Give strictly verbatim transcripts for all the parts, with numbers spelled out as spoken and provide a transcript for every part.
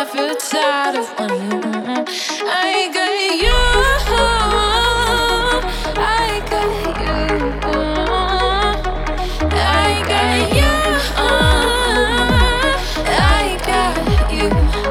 never tired of wanting you. I got you. I got you. I got you. I got you.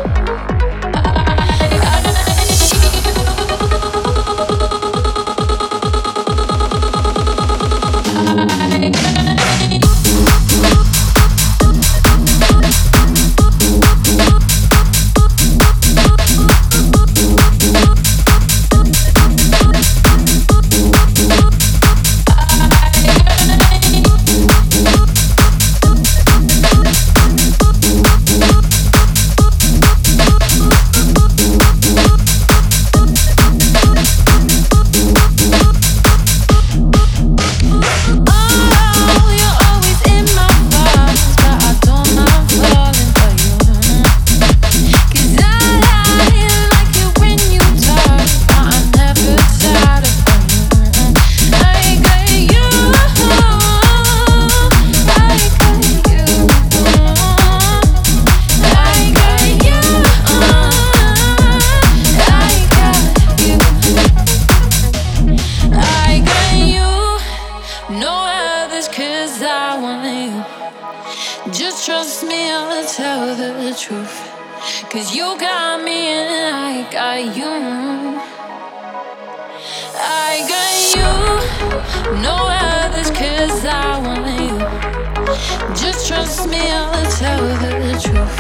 Just trust me, I'll tell the truth. Cause you got me and I got you. I got you, no others, cause I want you. Just trust me, I'll tell the truth.